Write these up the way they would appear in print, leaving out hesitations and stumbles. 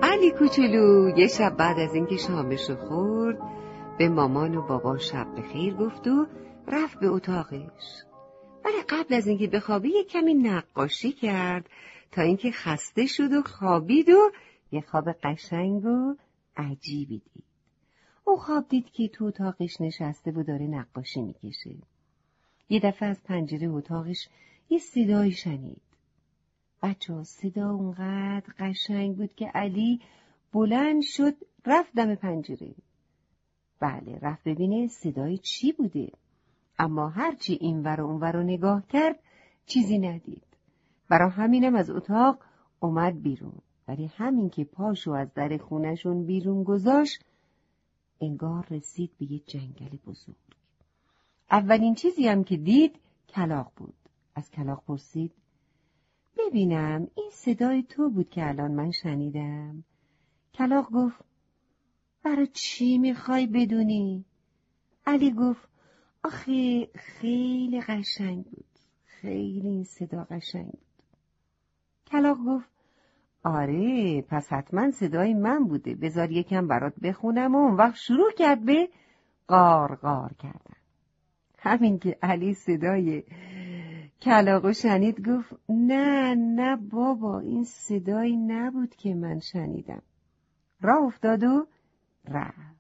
علی کوچولو یه شب بعد از اینکه شامشو خورد به مامان و بابا شب بخیر گفت و رفت به اتاقش. ولی قبل از اینکه بخوابه یه کمی نقاشی کرد تا اینکه خسته شد و خوابید و یه خواب قشنگ و عجیبی دید. اون خواب دید که تو اتاقش نشسته و داره نقاشی میکشه. یه دفعه از پنجره اتاقش یه صدایی شنید. بچه‌ها صدا اونقدر قشنگ بود که علی بلند شد رفت دم پنجره. بله رفت ببینه صدای چی بوده. اما هرچی اینور و اونور رو نگاه کرد چیزی ندید. برای همینم از اتاق اومد بیرون. ولی همین که پاشو از در خونشون بیرون گذاشت انگار رسید به یه جنگل بزرگ. اولین چیزی هم که دید کلاغ بود. از کلاغ پرسید ببینم این صدای تو بود که الان من شنیدم. کلاغ گفت برای چی میخوای بدونی؟ علی گفت آخه خیلی قشنگ بود. خیلی این صدا قشنگ بود. کلاغ گفت آره پس حتما صدای من بوده. بذار یکم برات بخونم و اون وقت شروع کرد به قار قار کردن. همین که علی صدای کلاغو شنید گفت نه بابا این صدایی نبود که من شنیدم. راه افتاد و رفت.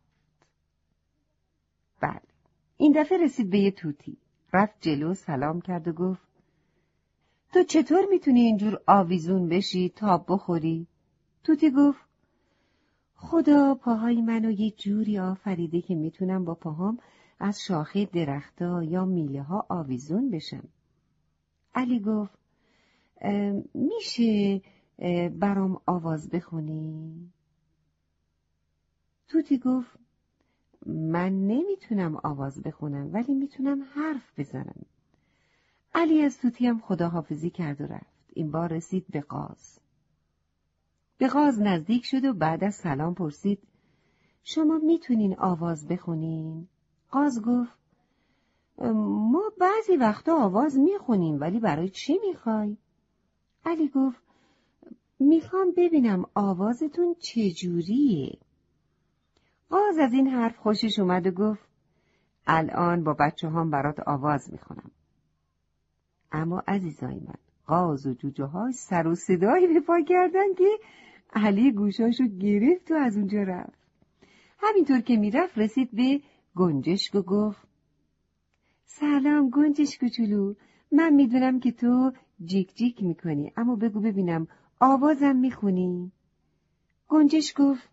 بله این دفعه رسید به یه توتی. رفت جلو سلام کرد و گفت تو چطور میتونی اینجور آویزون بشی تاب بخوری؟ توتی گفت خدا پاهای منو یه جوری آفریده که میتونم با پاهام از شاخه درختا یا میله ها آویزون بشم. علی گفت میشه برام آواز بخونی؟ توتی گفت من نمیتونم آواز بخونم ولی میتونم حرف بزنم. علی از توتی هم خداحافظی کرد و رفت. این بار رسید به قاز. به قاز نزدیک شد و بعد از سلام پرسید شما میتونین آواز بخونین؟ قاز گفت ما بعضی وقتا آواز میخونیم ولی برای چی میخوای؟ علی گفت میخوام ببینم آوازتون چجوریه. قاز از این حرف خوشش اومد و گفت الان با بچه هم برات آواز میخونم. اما عزیزای من قاز و جوجه ها سر و صدایی به پا کردن که علی گوشاشو گرفت و از اونجا رفت. همینطور که میرفت رسید به گنجشک و گفت سلام گنجشک کوچولو، من میدونم که تو جیک جیک میکنی اما بگو ببینم آوازم میخونی؟ گنجشک گفت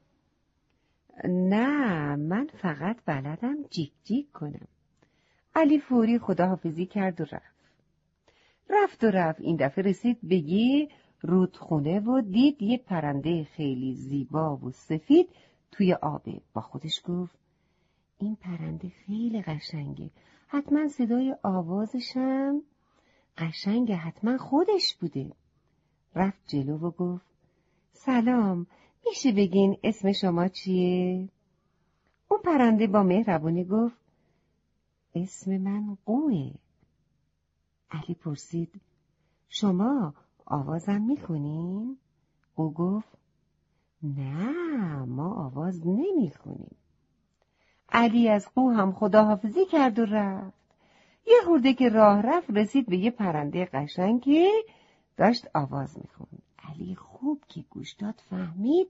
نه من فقط بلدم جیک جیک کنم. علی فوری خداحافظی کرد و رفت. این دفعه رسید به یه رودخونه و دید یه پرنده خیلی زیبا و سفید توی آبه. با خودش گفت این پرنده خیلی قشنگه. حتما صدای آوازشم قشنگه. حتما خودش بوده. رفت جلو و گفت سلام، میشه بگین اسم شما چیه؟ اون پرنده با مهربونی گفت اسم من قوه. علی پرسید شما آوازم میخونین؟ او گفت نه ما آواز نمیخونیم. علی از قو هم خداحافظی کرد و رفت. یه خورده که راه رفت رسید به یه پرنده قشنگ که داشت آواز میخوند. علی خوب که گوش داد فهمید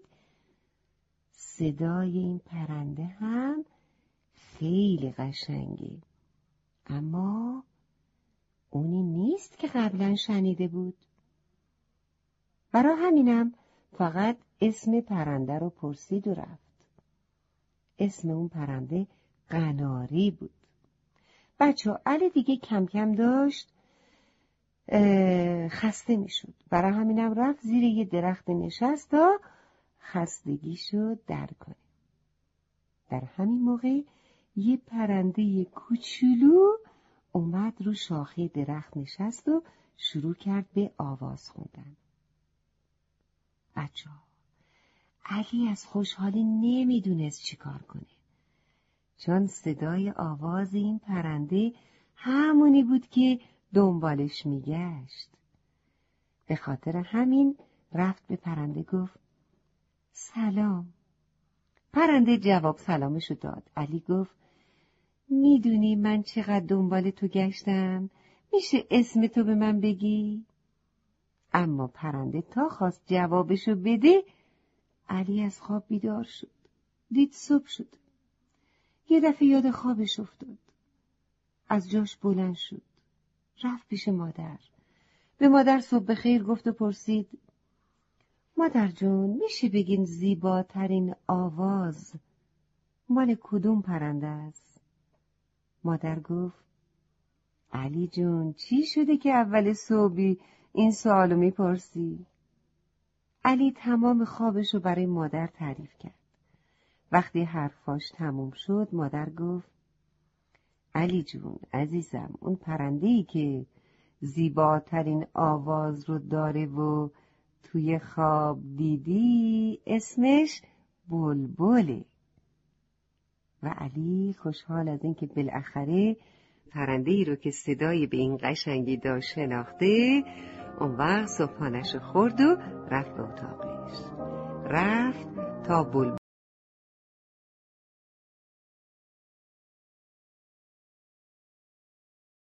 صدای این پرنده هم خیلی قشنگه، اما اونی نیست که قبلا شنیده بود. برای همینم فقط اسم پرنده رو پرسید و رفت. اسم اون پرنده قناری بود. بچه علی دیگه کم کم داشت خسته می شد. برای همینم رفت زیر یه درخت نشست تا خستگیشو در کنه. در همین موقع یه پرنده کوچولو اومد رو شاخه درخت نشست و شروع کرد به آواز خوندن. بچه‌ها علی از خوشحالی نمیدونست چی کار کنه، چون صدای آواز این پرنده همونی بود که دنبالش میگشت. به خاطر همین رفت به پرنده گفت سلام. پرنده جواب سلامشو داد. علی گفت میدونی من چقدر دنبال تو گشتم؟ میشه اسم تو به من بگی؟ اما پرنده تا خواست جوابشو بده، علی از خواب بیدار شد. دید صبح شد. یه دفعه یاد خوابش افتاد. از جاش بلند شد. رفت پیش مادر. به مادر صبح بخیر گفت و پرسید مادر جون میشه بگین زیباترین آواز مال کدوم پرنده است؟ مادر گفت علی جون چی شده که اول صبحی این سوالو میپرسی؟ علی تمام خوابشو برای مادر تعریف کرد. وقتی حرفاش تموم شد مادر گفت علی جون عزیزم، اون پرنده‌ای که زیباترین آواز رو داره و توی خواب دیدی اسمش بلبله. و علی خوشحال از اینکه بالاخره پرنده‌ای رو که صدای به این قشنگی داشت شناخته، اون وقت صبحانه‌شو خورد و رفت به اتاقش. رفت تا بلبل